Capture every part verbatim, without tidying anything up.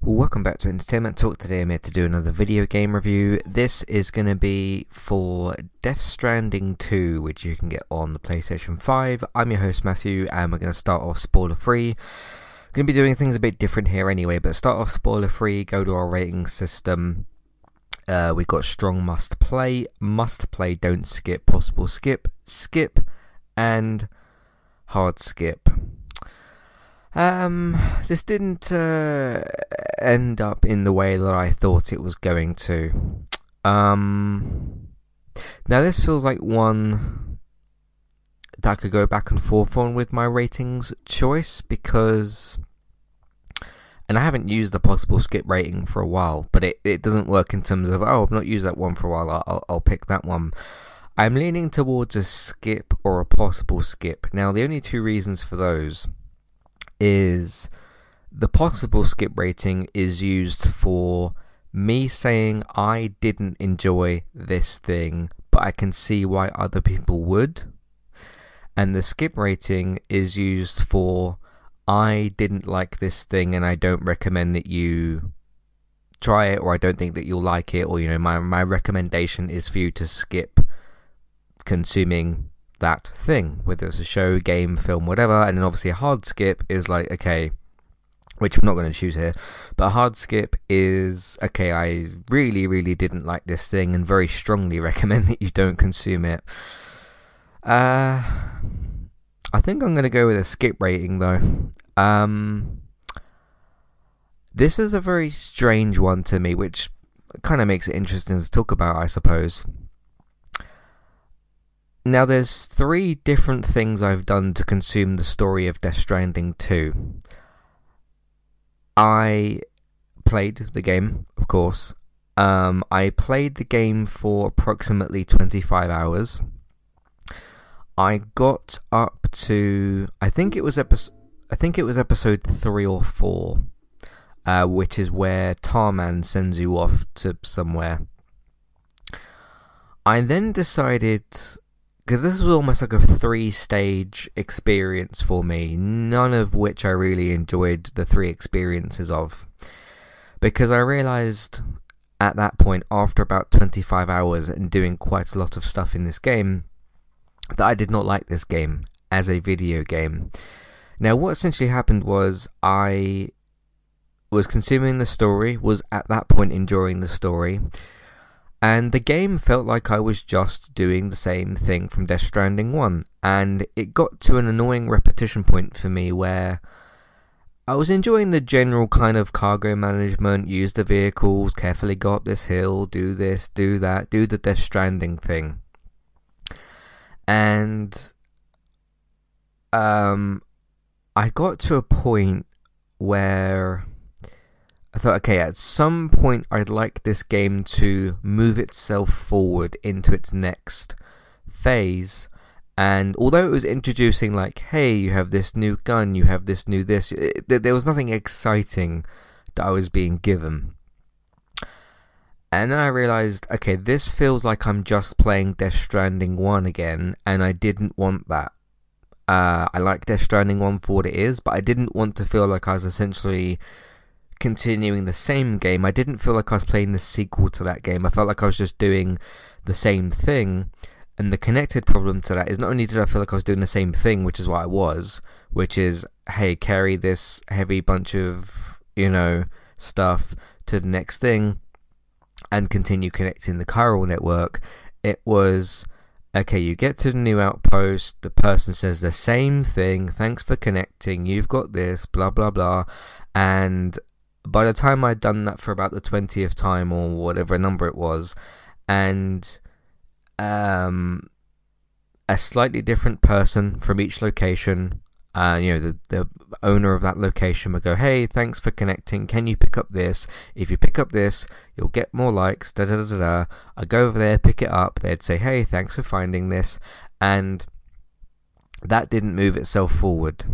Well, welcome back to Entertainment Talk. Today I'm here to do another video game review. This is going to be for Death Stranding two, which you can get on the PlayStation five. I'm your host Matthew, and we're going to start off spoiler free. Going to be doing things a bit different here anyway, but start off spoiler free, go to our rating system. Uh, we've got strong must play, must play, don't skip, possible skip, skip, and hard skip. Um, this didn't uh, end up in the way that I thought it was going to. Um, now this feels like one that I could go back and forth on with my ratings choice because, and I haven't used the possible skip rating for a while, but it, it doesn't work in terms of, oh, I've not used that one for a while, I'll, I'll pick that one. I'm leaning towards a skip or a possible skip. Now the only two reasons for those is the possible skip rating is used for me saying I didn't enjoy this thing, but I can see why other people would. And the skip rating is used for I didn't like this thing and I don't recommend that you try it, or I don't think that you'll like it, or you know, my, my recommendation is for you to skip consuming that thing, whether it's a show, game, film, whatever. And then obviously a hard skip is like, okay, which we're not going to choose here, but a hard skip is, okay, I really, really didn't like this thing and very strongly recommend that you don't consume it. Uh, I think I'm going to go with a skip rating though. Um, this is a very strange one to me, which kind of makes it interesting to talk about, I suppose. Now, there's three different things I've done to consume the story of Death Stranding two. I played the game, of course. Um, I played the game for approximately twenty-five hours. I got up to, I think it was episode, I think it was episode three or four, uh, which is where Tarman sends you off to somewhere. I then decided, because this was almost like a three-stage experience for me, none of which I really enjoyed the three experiences of. Because I realised at that point, after about twenty-five hours and doing quite a lot of stuff in this game, that I did not like this game as a video game. Now, what essentially happened was I was consuming the story, was at that point enjoying the story, and the game felt like I was just doing the same thing from Death Stranding one. And it got to an annoying repetition point for me where I was enjoying the general kind of cargo management, use the vehicles, carefully go up this hill, do this, do that, do the Death Stranding thing. And um, I got to a point where I thought, okay, at some point I'd like this game to move itself forward into its next phase. And although it was introducing like, hey, you have this new gun, you have this new this, it, there was nothing exciting that I was being given. And then I realised, okay, this feels like I'm just playing Death Stranding one again, and I didn't want that. Uh, I like Death Stranding one for what it is, but I didn't want to feel like I was essentially continuing the same game. I didn't feel like I was playing the sequel to that game. I felt like I was just doing the same thing. And the connected problem to that is not only did I feel like I was doing the same thing, which is what I was, which is, hey, carry this heavy bunch of, you know, stuff to the next thing and continue connecting the chiral network. It was, okay, you get to the new outpost, the person says the same thing, thanks for connecting, you've got this, blah, blah, blah. And by the time I'd done that for about the twentieth time or whatever number it was, and um, a slightly different person from each location, uh, you know, the, the owner of that location would go, hey, thanks for connecting, can you pick up this? If you pick up this, you'll get more likes, da da da da. I go over there, pick it up, they'd say, hey, thanks for finding this, and that didn't move itself forward.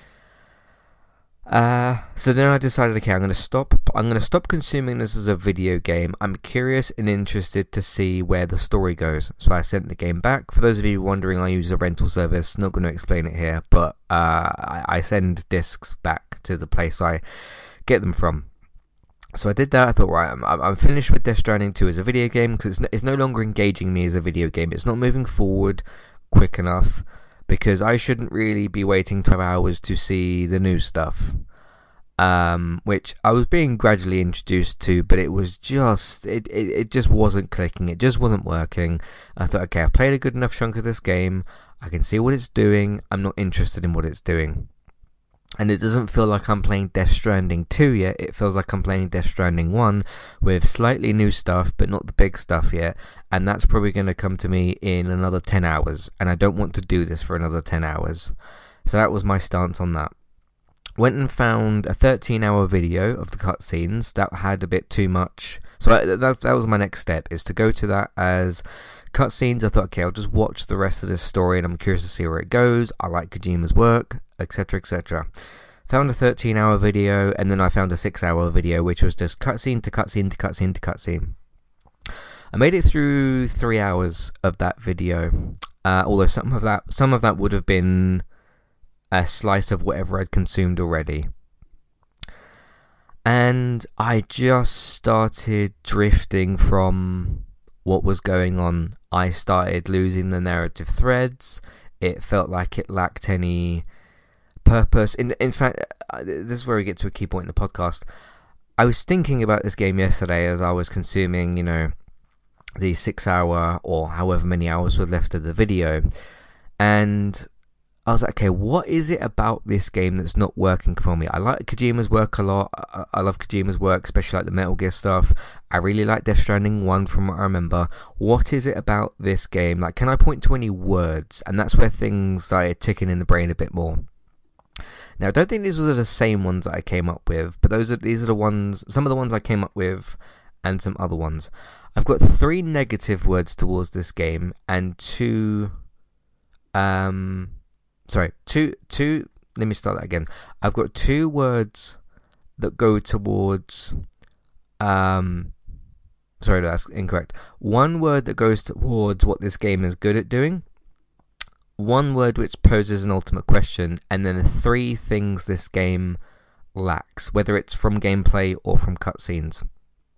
Uh, so then I decided, okay, I'm going to stop, I'm going to stop consuming this as a video game. I'm curious and interested to see where the story goes. So I sent the game back. For those of you wondering, I use a rental service, not going to explain it here, but uh, I, I send discs back to the place I get them from. So I did that. I thought, right, I'm, I'm finished with Death Stranding two as a video game, because it's, no, it's no longer engaging me as a video game. It's not moving forward quick enough, because I shouldn't really be waiting twelve hours to see the new stuff. Um, which I was being gradually introduced to, but it was just, it, it, it just wasn't clicking. It just wasn't working. I thought, okay, I've played a good enough chunk of this game. I can see what it's doing. I'm not interested in what it's doing. And it doesn't feel like I'm playing Death Stranding two yet. It feels like I'm playing Death Stranding one with slightly new stuff, but not the big stuff yet. And that's probably going to come to me in another ten hours. And I don't want to do this for another ten hours. So that was my stance on that. Went and found a thirteen hour video of the cutscenes. That had a bit too much. So I, that, that was my next step, is to go to that as cutscenes. I thought, okay, I'll just watch the rest of this story and I'm curious to see where it goes. I like Kojima's work, etc, et cetera. Found a thirteen hour video, and then I found a six hour video, which was just cutscene to cutscene to cutscene to cutscene. I made it through three hours of that video, uh, although some of that some of that would have been a slice of whatever I'd consumed already. And I just started drifting from what was going on. I started losing the narrative threads. It felt like it lacked any purpose. In in fact, this is where we get to a key point in the podcast. I was thinking about this game yesterday as I was consuming, you know, the six hour or however many hours were left of the video, and I was like, okay, what is it about this game that's not working for me? I like Kojima's work a lot. I, I love Kojima's work, especially like the Metal Gear stuff. I really like Death Stranding one from what I remember. What is it about this game? Like, can I point to any words? And that's where things started ticking in the brain a bit more. Now, I don't think these were the same ones that I came up with, but those are these are the ones, some of the ones I came up with, and some other ones. I've got three negative words towards this game, and two, um... Sorry, two, two, let me start that again. I've got two words that go towards, um, sorry, that's incorrect. One word that goes towards what this game is good at doing, one word which poses an ultimate question, and then three things this game lacks, whether it's from gameplay or from cutscenes.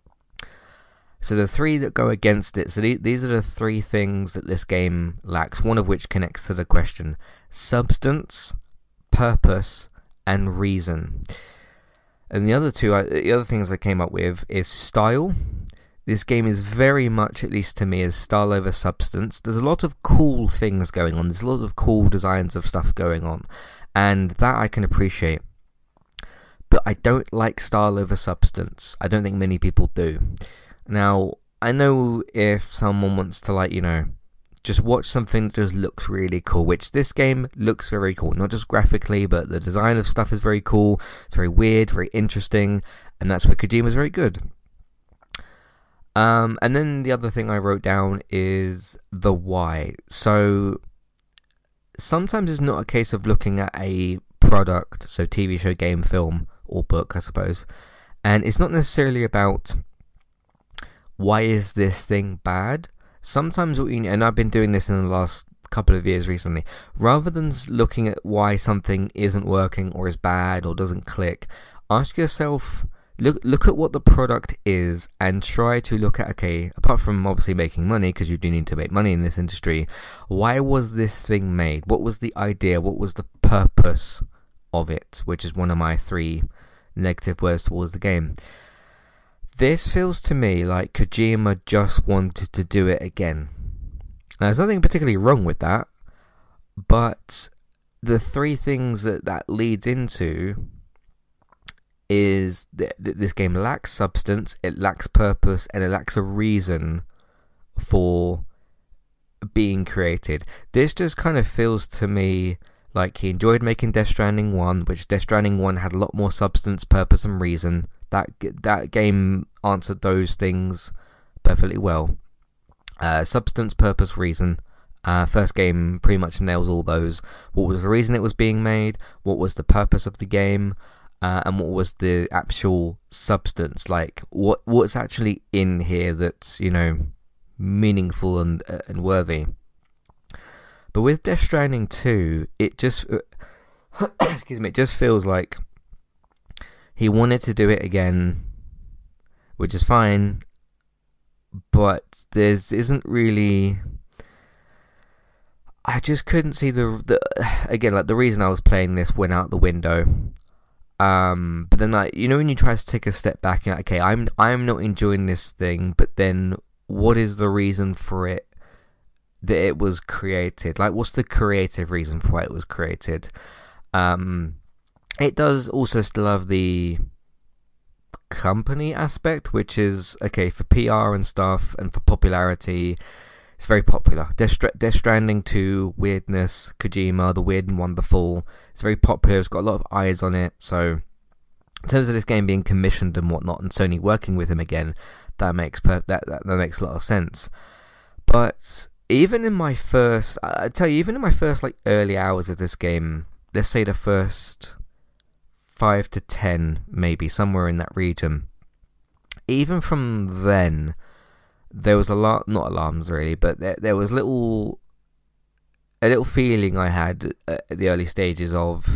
So the three that go against it, so these are the three things that this game lacks, one of which connects to the question: substance, purpose, and reason. And the other two, the other things I came up with is style. This game is very much, at least to me, is style over substance. There's a lot of cool things going on. There's a lot of cool designs of stuff going on, and that I can appreciate. But I don't like style over substance. I don't think many people do. Now, I know if someone wants to, like, you know, just watch something that just looks really cool, which this game looks very cool, not just graphically, but the design of stuff is very cool. It's very weird, very interesting, and that's where Kojima's very good. Um, and then the other thing I wrote down is the why. So sometimes it's not a case of looking at a product, so T V show, game, film, or book, I suppose, and it's not necessarily about why is this thing bad. Sometimes what you, and I've been doing this in the last couple of years recently, rather than looking at why something isn't working or is bad or doesn't click, ask yourself, look look at what the product is and try to look at, okay, apart from obviously making money, because you do need to make money in this industry, why was this thing made? What was the idea? What was the purpose of it? Which is one of my three negative words towards the game. This feels to me like Kojima just wanted to do it again. Now, there's nothing particularly wrong with that, but the three things that that leads into is that this game lacks substance, it lacks purpose, and it lacks a reason for being created. This just kind of feels to me like he enjoyed making Death Stranding one, which Death Stranding one had a lot more substance, purpose, and reason. That that game answered those things perfectly well. Uh, substance, purpose, reason. Uh, first game pretty much nails all those. What was the reason it was being made? What was the purpose of the game? Uh, and what was the actual substance? Like, what what's actually in here that's, you know, meaningful and uh, and worthy? But with Death Stranding two, it just excuse me, it just feels like he wanted to do it again which is fine, but there's isn't really. I just couldn't see the the again like the reason I was playing this went out the window. Um, but then like you know when you try to take a step back and like, okay, I'm I'm not enjoying this thing, but then what is the reason for it that it was created? Like, what's the creative reason for why it was created? Um, it does also still have the company aspect, which is okay for P R and stuff and for popularity. It's very popular. Death, Str- Death Stranding two, weirdness, Kojima, the weird and wonderful. It's very popular. It's got a lot of eyes on it. So, in terms of this game being commissioned and whatnot, and Sony working with him again, that makes per- that, that that makes a lot of sense. But even in my first, I tell you, even in my first like early hours of this game, let's say the first five to ten, maybe somewhere in that region. Even from then, there was a lot, not alarms really, but there, there was little, a little feeling I had at the early stages of,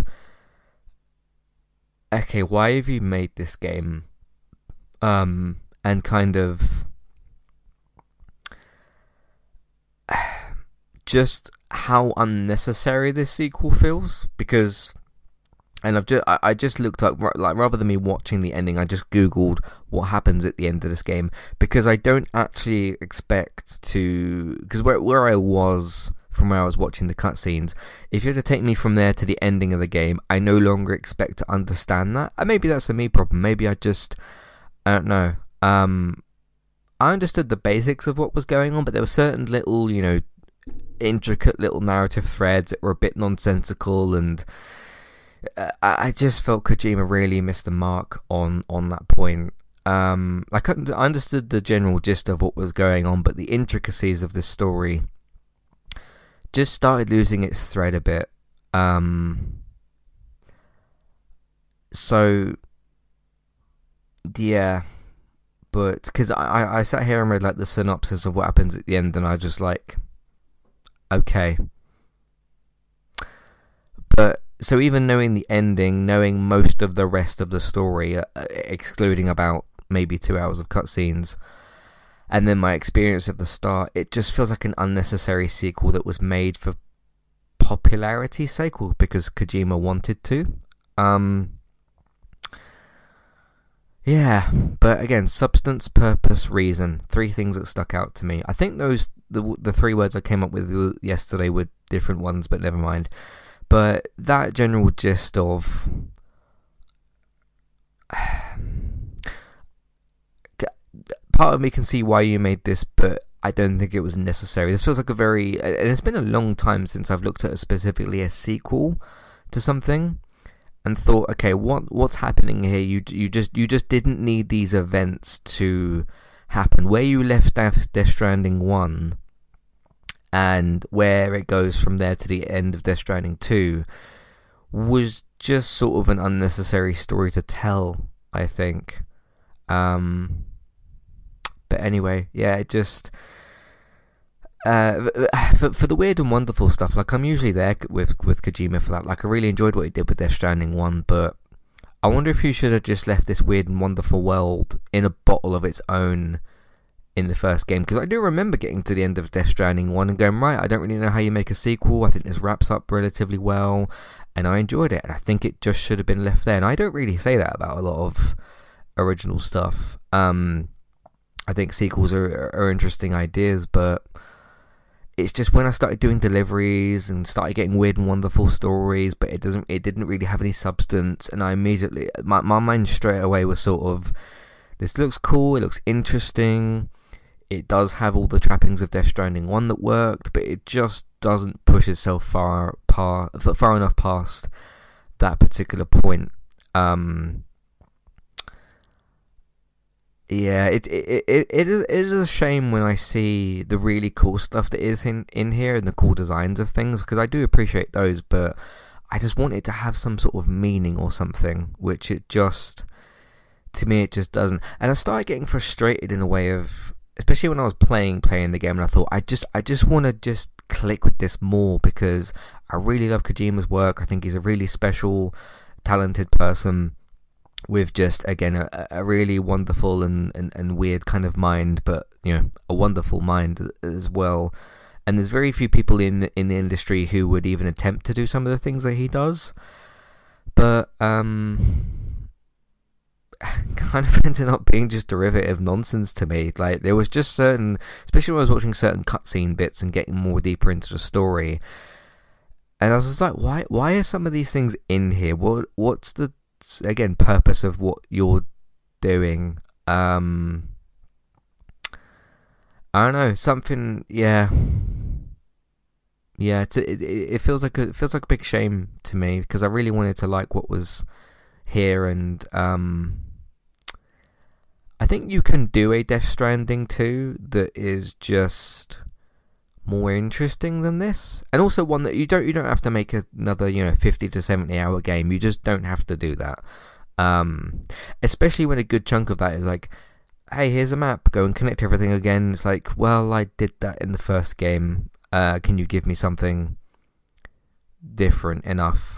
okay, why have you made this game? Um, and kind of just how unnecessary this sequel feels, because. And I've just I just looked up, like, rather than me watching the ending, I just googled what happens at the end of this game, because I don't actually expect to, because where where I was from where I was watching the cutscenes, if you had to take me from there to the ending of the game, I no longer expect to understand that. And maybe that's a me problem. Maybe I just I don't know. Um, I understood the basics of what was going on, but there were certain little, you know, intricate little narrative threads that were a bit nonsensical, and I just felt Kojima really missed the mark on, on that point. Um, like I understood the general gist of what was going on, but the intricacies of this story just started losing its thread a bit. Um, so, yeah, but because I, I sat here and read like the synopsis of what happens at the end, and I just like, okay, but. So even knowing the ending, knowing most of the rest of the story, uh, excluding about maybe two hours of cutscenes, and then my experience at the start, it just feels like an unnecessary sequel that was made for popularity's sake, or because Kojima wanted to. Um, yeah, but again, substance, purpose, reason, three things that stuck out to me. I think those the the three words I came up with yesterday were different ones, but never mind. But that general gist of part of me can see why you made this, but I don't think it was necessary. This feels like a very, and it's been a long time since I've looked at a, specifically a sequel to something and thought, okay, what what's happening here? You you just you just didn't need these events to happen. Where you left Death, Death Stranding one. And where it goes from there to the end of Death Stranding two was just sort of an unnecessary story to tell, I think. Um, but anyway, yeah, it just... Uh, for, for the weird and wonderful stuff, like, I'm usually there with, with Kojima for that. Like, I really enjoyed what he did with Death Stranding one, but I wonder if you should have just left this weird and wonderful world in a bottle of its own in the first game, because I do remember getting to the end of Death Stranding one and going, right, I don't really know how you make a sequel. I think this wraps up relatively well, and I enjoyed it, and I think it just should have been left there. And I don't really say that about a lot of original stuff. Um, I think sequels are, are interesting ideas, but it's just when I started doing deliveries and started getting weird and wonderful stories, but it doesn't, it didn't really have any substance, and I immediately, my, my mind straight away was sort of, this looks cool, it looks interesting. It does have all the trappings of Death Stranding one that worked, but it just doesn't push itself far far, far enough past that particular point. Um, yeah, it it, it it is it is a shame when I see the really cool stuff that is in, in here and the cool designs of things, because I do appreciate those, but I just want it to have some sort of meaning or something, which it just, to me, it just doesn't. And I started getting frustrated in a way of, especially when I was playing playing the game, and I thought, I just I just want to just click with this more, because I really love Kojima's work. I think he's a really special, talented person, with just again a, a really wonderful and, and, and weird kind of mind, but you know, a wonderful mind as well. And there's very few people in the, in the industry who would even attempt to do some of the things that he does. But um, kind of ended up being just derivative nonsense to me. Like there was just certain, especially when I was watching certain cutscene bits and getting more deeper into the story, and I was just like, why why are some of these things in here? What what's the again purpose of what you're doing? Um, I don't know, something. Yeah, yeah. It, it it feels like a it feels like a big shame to me because I really wanted to like what was here, and um, I think you can do a Death Stranding two that is just more interesting than this, and also one that you don't you don't have to make another you know fifty to seventy hour game. You just don't have to do that, um especially when a good chunk of that is like, hey, here's a map, go and connect everything again. It's like, well, I did that in the first game. Uh can you give me something different enough?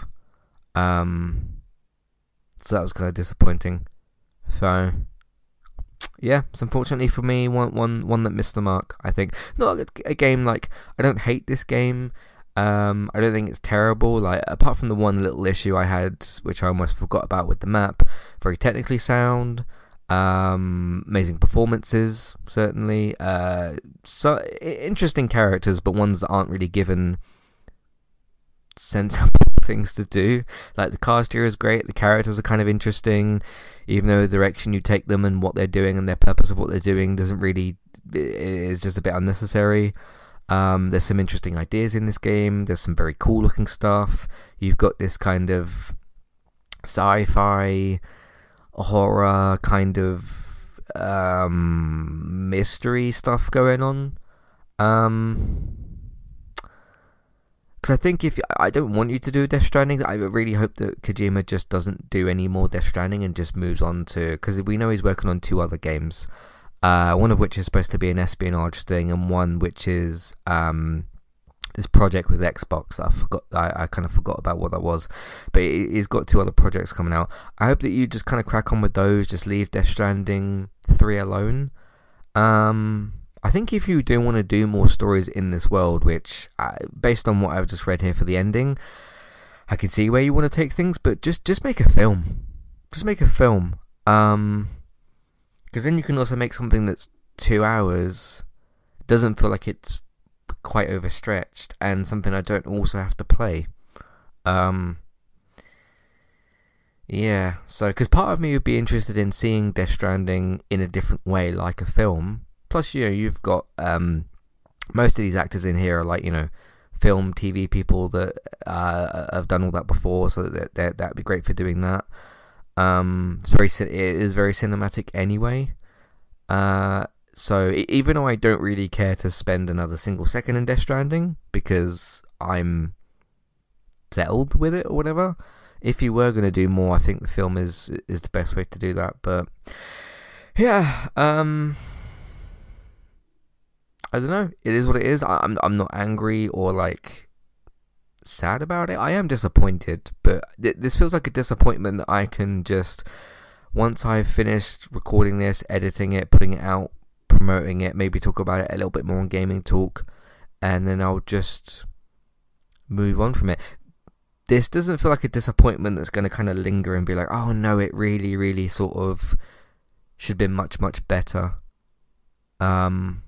Um so that was kind of disappointing. So yeah, it's unfortunately for me one one one that missed the mark. I think not a, a game like I don't hate this game. Um, I don't think it's terrible. Like apart from the one little issue I had, which I almost forgot about with the map, very technically sound. Um, amazing performances, certainly. Uh, so interesting characters, but ones that aren't really given sensible things to do. Like the cast here is great, the characters are kind of interesting, even though the direction you take them and what they're doing and their purpose of what they're doing doesn't really, is just a bit unnecessary. Um, there's some interesting ideas in this game, there's some very cool looking stuff. You've got this kind of sci-fi horror kind of um, mystery stuff going on. Um Because I think if I don't want you to do Death Stranding, I really hope that Kojima just doesn't do any more Death Stranding and just moves on to, because we know he's working on two other games, uh, one of which is supposed to be an espionage thing, and one which is um, this project with Xbox. I forgot, I, I kind of forgot about what that was, but he's got two other projects coming out. I hope that you just kind of crack on with those. Just leave Death Stranding three alone. Um. I think if you do want to do more stories in this world, which, uh, based on what I've just read here for the ending, I can see where you want to take things, but just, just make a film. Just make a film. Um, because then you can also make something that's two hours, doesn't feel like it's quite overstretched, and something I don't also have to play. Um, yeah, so, because part of me would be interested in seeing Death Stranding in a different way, like a film. Plus, you know, you've got um, most of these actors in here are like, you know, film, T V people that uh, have done all that before, so that that that'd be great for doing that. Um, it's very it is very cinematic anyway. Uh, so even though I don't really care to spend another single second in Death Stranding because I'm settled with it or whatever, if you were going to do more, I think the film is is the best way to do that. But yeah, um. I don't know. It is what it is. I'm I'm not angry or like sad about it. I am disappointed, but th- this feels like a disappointment that I can just, once I've finished recording this, editing it, putting it out, promoting it, maybe talk about it a little bit more on Gaming Talk, and then I'll just move on from it. This doesn't feel like a disappointment that's going to kind of linger and be like, oh no, it really, really sort of should have been much, much better. Um.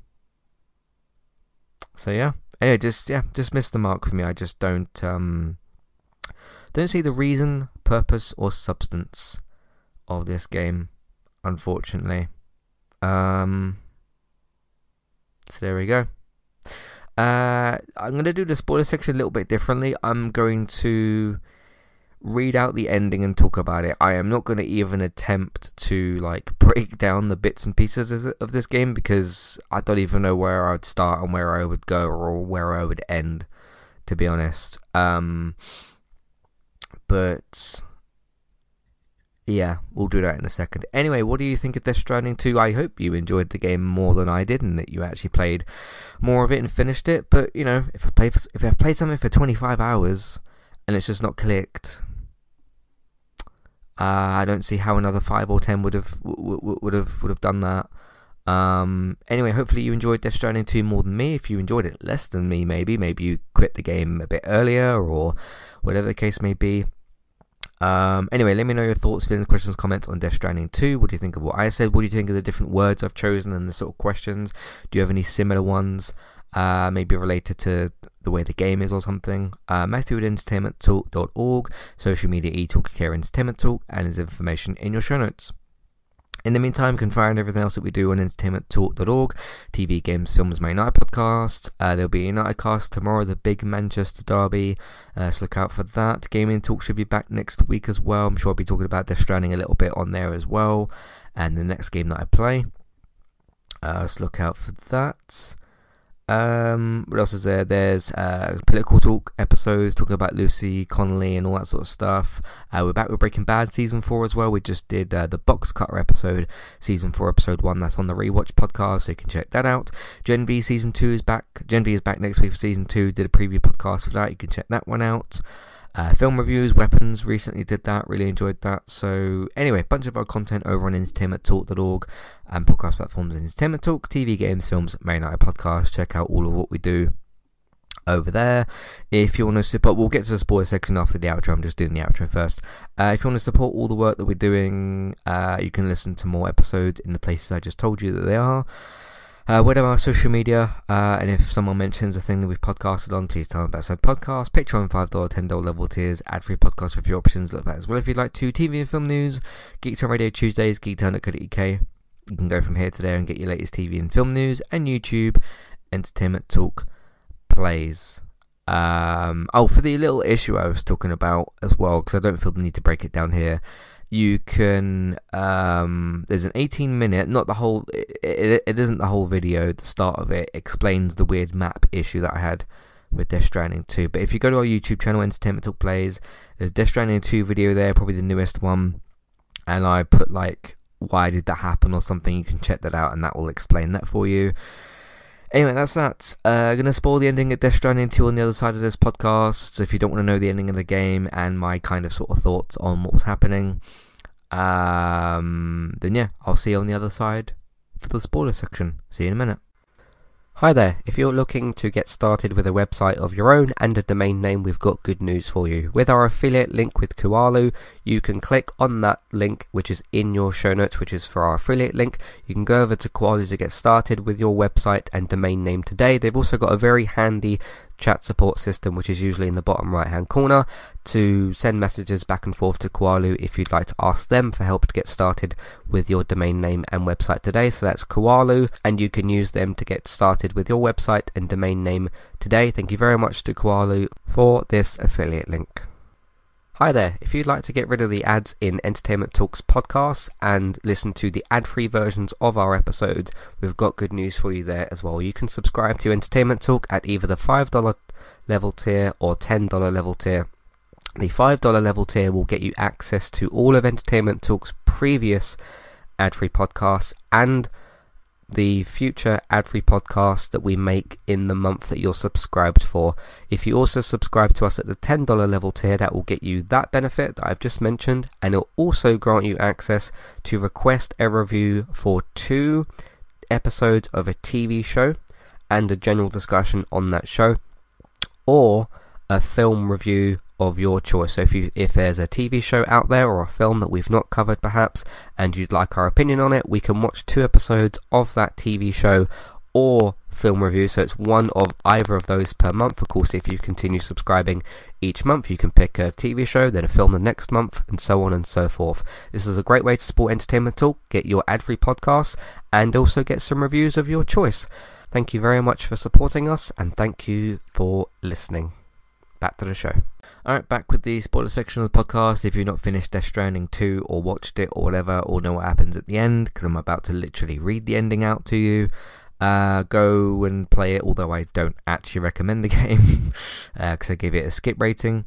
So yeah, anyway, just yeah, just missed the mark for me. I just don't um, don't see the reason, purpose, or substance of this game, unfortunately. Um, so there we go. Uh, I'm gonna do the spoiler section a little bit differently. I'm going to read out the ending and talk about it. I am not going to even attempt to like break down the bits and pieces of this game because I don't even know where I would start and where I would go or where I would end, to be honest. Um, but yeah, we'll do that in a second. Anyway, what do you think of Death Stranding two? I hope you enjoyed the game more than I did and that you actually played more of it and finished it. But you know, if I play for, if I've played something for twenty-five hours and it's just not clicked, Uh, I don't see how another five or ten would have would have would have done that. Um, anyway, hopefully you enjoyed Death Stranding two more than me. If you enjoyed it less than me, maybe maybe you quit the game a bit earlier, or whatever the case may be. Um, anyway, let me know your thoughts, feelings, questions, comments on Death Stranding two. What do you think of what I said? What do you think of the different words I've chosen and the sort of questions? Do you have any similar ones, uh, maybe related to the way the game is or something? Uh, Matthew at entertainment talk dot org, social media eTalk, Care Entertainment Talk, and there's information in your show notes. In the meantime, you can find everything else that we do on entertainment talk dot org, T V, games, films, My United podcast. Uh, there'll be a United cast tomorrow, the big Manchester derby, uh, so look out for that. Gaming Talk should be back next week as well. I'm sure I'll be talking about Death Stranding a little bit on there as well, and the next game that I play. Uh, so look out for that. Um, what else is there? There's uh, political talk episodes talking about Lucy Connolly and all that sort of stuff. Uh, we're back with Breaking Bad season four as well. We just did uh, the Box Cutter episode, season four, episode one. That's on the Rewatch podcast, so you can check that out. Gen V season two is back. Gen V is back next week for season two. Did a preview podcast for that. You can check that one out. Uh, film reviews, Weapons, recently did that, really enjoyed that. So anyway, bunch of our content over on entertainment talk dot org and podcast platforms in Entertainment Talk, T V, games, films, Man United podcast. Check out all of what we do over there. If you want to support, we'll get to the spoiler section after the outro. I'm just doing the outro first. Uh, if you want to support all the work that we're doing, uh, you can listen to more episodes in the places I just told you that they are. Uh, whatever our social media, uh, and if someone mentions a thing that we've podcasted on, please tell them about said podcast. Patreon, five dollars, ten dollars level tiers, ad-free podcast with your options, look at that as well if you'd like to. T V and film news, Geektown Radio Tuesdays, geektown dot co dot uk. You can go from here to there and get your latest T V and film news, and YouTube, Entertainment Talk Plays. Um, oh, for the little issue I was talking about as well, because I don't feel the need to break it down here. You can, um, there's an eighteen minute, not the whole, it, it, it isn't the whole video, the start of it explains the weird map issue that I had with Death Stranding two. But if you go to our YouTube channel, Entertainment Talk Plays, there's Death Stranding two video there, probably the newest one, and I put like, why did that happen or something. You can check that out and that will explain that for you. Anyway, that's that. Uh, I'm going to spoil the ending of Death Stranding two on the other side of this podcast, so if you don't want to know the ending of the game and my kind of sort of thoughts on what was happening, um, then yeah, I'll see you on the other side for the spoiler section. See you in a minute. Hi there, if you're looking to get started with a website of your own and a domain name, we've got good news for you. With our affiliate link with Kualu, you can click on that link which is in your show notes, which is for our affiliate link. You can go over to Kualu to get started with your website and domain name today. They've also got a very handy chat support system, which is usually in the bottom right hand corner, to send messages back and forth to Kualu if you'd like to ask them for help to get started with your domain name and website today. So that's Kualu, and you can use them to get started with your website and domain name today. Thank you very much to Kualu for this affiliate link. Hi there, if you'd like to get rid of the ads in Entertainment Talks podcasts and listen to the ad-free versions of our episodes, we've got good news for you there as well. You can subscribe to Entertainment Talk at either the five dollars level tier or ten dollars level tier. The five dollars level tier will get you access to all of Entertainment Talk's previous ad-free podcasts and the future ad-free podcasts that we make in the month that you're subscribed for. If you also subscribe to us at the ten dollars level tier, that will get you that benefit that I've just mentioned, and it'll also grant you access to request a review for two episodes of a T V show and a general discussion on that show, or a film review of your choice. So if you if there's a T V show out there or a film that we've not covered perhaps and you'd like our opinion on it, we can watch two episodes of that T V show or film review. So it's one of either of those per month. Of course, if you continue subscribing each month, you can pick a T V show, then a film the next month, and so on and so forth. This is a great way to support Entertainment Talk, get your ad-free podcasts, and also get some reviews of your choice. Thank you very much for supporting us, and thank you for listening. Back to the show. Alright, back with the spoiler section of the podcast. If you've not finished Death Stranding two or watched it or whatever, or know what happens at the end, because I'm about to literally read the ending out to you, uh, go and play it, although I don't actually recommend the game, because uh, I gave it a skip rating.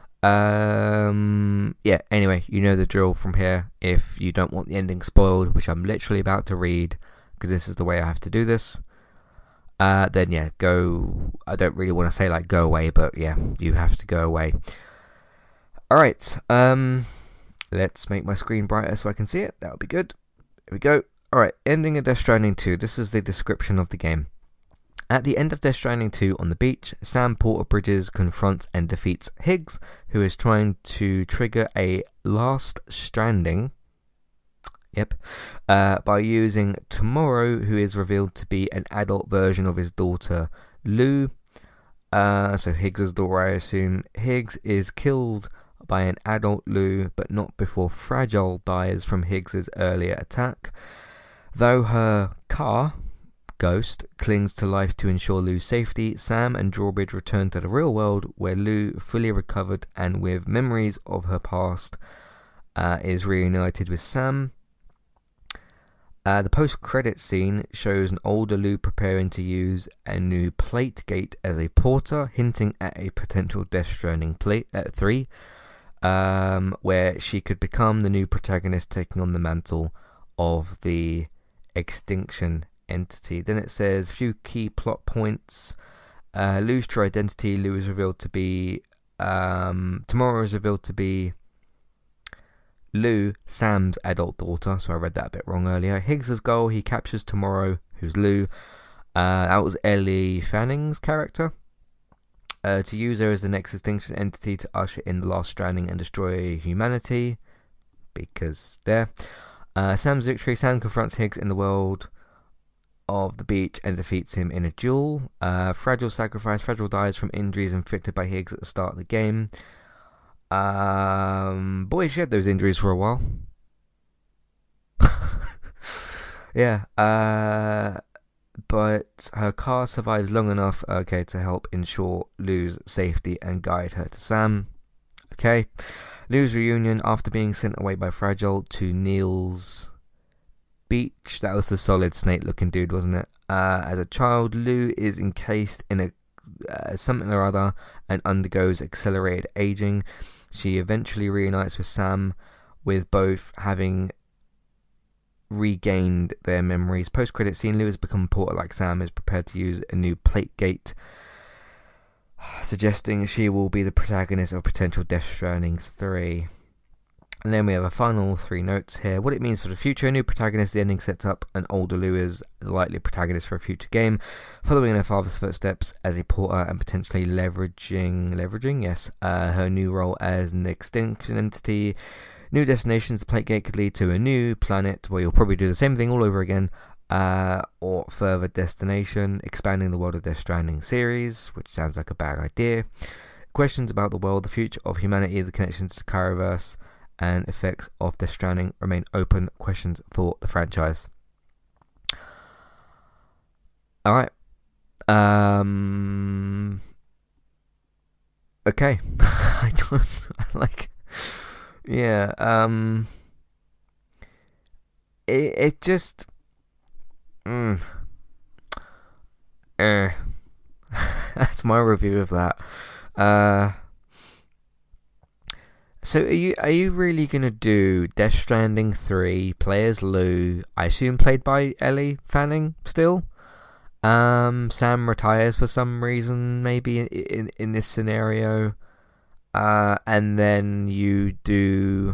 Um, yeah, anyway, you know the drill from here. If you don't want the ending spoiled, which I'm literally about to read, because this is the way I have to do this, Uh, then yeah, go. I don't really want to say like go away, but yeah, you have to go away. Alright, um, Let's make my screen brighter so I can see it. That would be good. There we go. Alright, ending of Death Stranding two. This is the description of the game. At the end of Death Stranding two on the beach, Sam Porter Bridges confronts and defeats Higgs, who is trying to trigger a last stranding Yep. Uh, by using Tomorrow, who is revealed to be an adult version of his daughter, Lou. Uh, so Higgs' daughter, I assume. Higgs is killed by an adult Lou, but not before Fragile dies from Higgs' earlier attack. Though her car, Ghost, clings to life to ensure Lou's safety, Sam and Drawbridge return to the real world, where Lou, fully recovered and with memories of her past, uh, is reunited with Sam. Uh, the post-credit scene shows an older Lou preparing to use a new plate gate as a porter, hinting at a potential Death Stranding plate at three, um, where she could become the new protagonist, taking on the mantle of the Extinction entity. Then it says few key plot points. Uh, Lou's true identity. Lou is revealed to be um, Tomorrow is revealed to be Lou, Sam's adult daughter, so I read that a bit wrong earlier. Higgs' goal, he captures Tomorrow, who's Lou. Uh, that was Ellie Fanning's character. Uh, to use her as the next Extinction entity to usher in the last stranding and destroy humanity. Because there. Uh, Sam's victory. Sam confronts Higgs in the world of the beach and defeats him in a duel. Uh, Fragile sacrifice. Fragile dies from injuries inflicted by Higgs at the start of the game. Um, boy, she had those injuries for a while. yeah. Uh, but her car survives long enough, okay, to help ensure Lou's safety and guide her to Sam. Okay. Lou's reunion after being sent away by Fragile to Neil's beach. That was the solid snake-looking dude, wasn't it? Uh, as a child, Lou is encased in a uh, something or other and undergoes accelerated aging. She eventually reunites with Sam, with both having regained their memories. Post-credit scene, Lou has become a porter like Sam, is prepared to use a new plate gate, suggesting she will be the protagonist of potential Death Stranding three. And then we have a final three notes here. What it means for the future. A new protagonist. The ending sets up an older Lou as a likely protagonist for a future game, following in her father's footsteps as a porter and potentially leveraging, leveraging, yes, uh, her new role as an Extinction entity. New destinations. The plate gate could lead to a new planet where you'll probably do the same thing all over again, uh, or further destination, expanding the world of Death Stranding series, which sounds like a bad idea. Questions about the world, the future of humanity, the connections to the Kyroverse, and effects of Death Stranding remain open questions for the franchise. Alright. Um. Okay. I don't like. Yeah. Um. It it just. Mm, eh. That's my review of that. Uh. So are you are you really gonna do Death Stranding three? Players Lou, I assume played by Ellie Fanning still. Um, Sam retires for some reason, maybe in in, in this scenario. Uh, and then you do.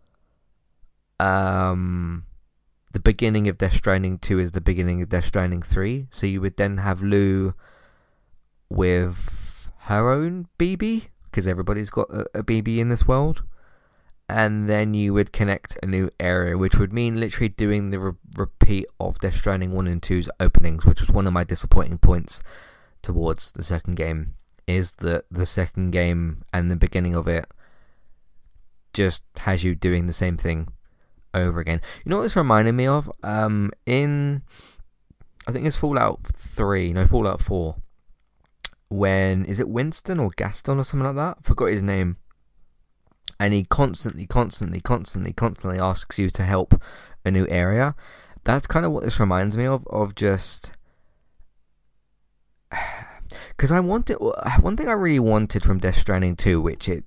Um, the beginning of Death Stranding two is the beginning of Death Stranding three. So you would then have Lou with her own B B. Because everybody's got a, a B B in this world, and then you would connect a new area, which would mean literally doing the re- repeat of Death Stranding one and two's openings, which was one of my disappointing points towards the second game, is that the second game and the beginning of it just has you doing the same thing over again. You know what this reminded me of? Um, in, I think it's Fallout three, no, Fallout four. When, is it Winston or Gaston or something like that? I forgot his name. And he constantly, constantly, constantly, constantly asks you to help a new area. That's kind of what this reminds me of, of just... Because I wanted... One thing I really wanted from Death Stranding two, which it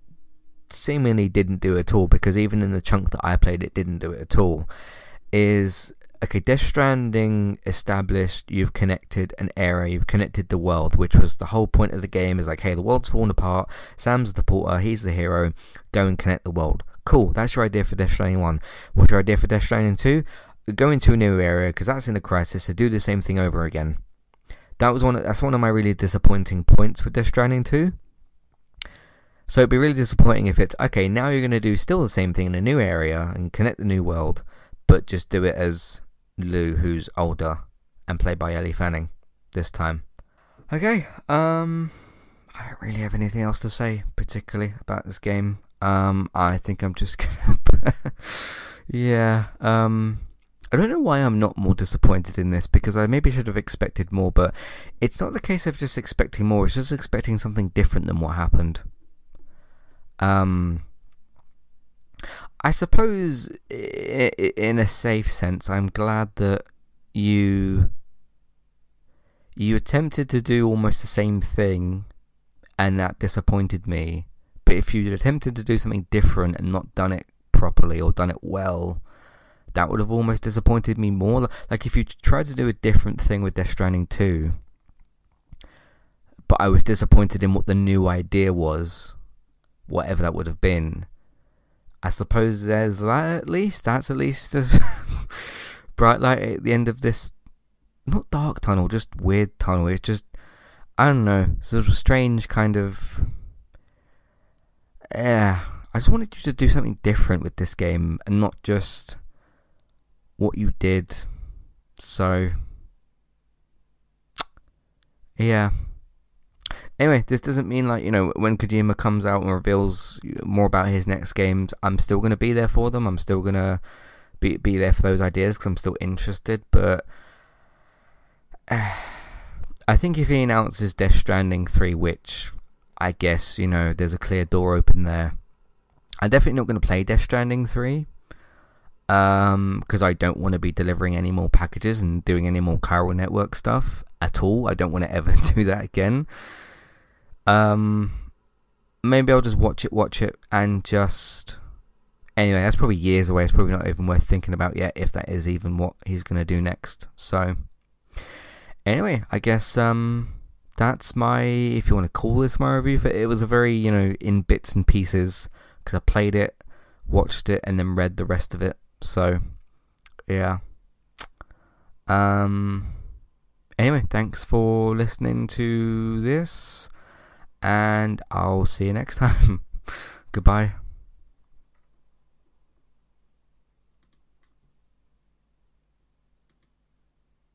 seemingly didn't do at all, because even in the chunk that I played, it didn't do it at all, is okay, Death Stranding established you've connected an area, you've connected the world, which was the whole point of the game. Is like, hey, the world's fallen apart. Sam's the porter. He's the hero. Go and connect the world. Cool. That's your idea for Death Stranding one. What's your idea for Death Stranding two? Go into a new area because that's in a crisis. So do the same thing over again. That was one. Of, that's one of my really disappointing points with Death Stranding two. So it'd be really disappointing if it's okay. Now you're going to do still the same thing in a new area and connect the new world, but just do it as Lou, who's older and played by Ellie Fanning this time. Okay, um, I don't really have anything else to say particularly about this game. Um, I think I'm just gonna, yeah. Um, I don't know why I'm not more disappointed in this, because I maybe should have expected more, but it's not the case of just expecting more. It's just expecting something different than what happened. Um. I suppose, in a safe sense, I'm glad that you you attempted to do almost the same thing, and that disappointed me. But if you'd attempted to do something different and not done it properly or done it well, that would have almost disappointed me more. Like if you tried to do a different thing with Death Stranding two, but I was disappointed in what the new idea was, whatever that would have been. I suppose there's that at least. That's at least a bright light at the end of this, not dark tunnel, just weird tunnel. It's just, I don't know, sort of strange kind of, yeah. I just wanted you to do something different with this game and not just what you did. So, yeah. Anyway, this doesn't mean, like, you know, when Kojima comes out and reveals more about his next games, I'm still going to be there for them. I'm still going to be be there for those ideas because I'm still interested. But uh, I think if he announces Death Stranding three, which I guess, you know, there's a clear door open there, I'm definitely not going to play Death Stranding three. Um, because I don't want to be delivering any more packages and doing any more Chiral Network stuff at all. I don't want to ever do that again. Um, maybe I'll just watch it, watch it, and just... Anyway, that's probably years away. It's probably not even worth thinking about yet, if that is even what he's going to do next. So, anyway, I guess um, that's my... If you want to call this my review for it, it was a very, you know, in bits and pieces, because I played it, watched it, and then read the rest of it. So, yeah. Um. Anyway, thanks for listening to this, and I'll see you next time. Goodbye.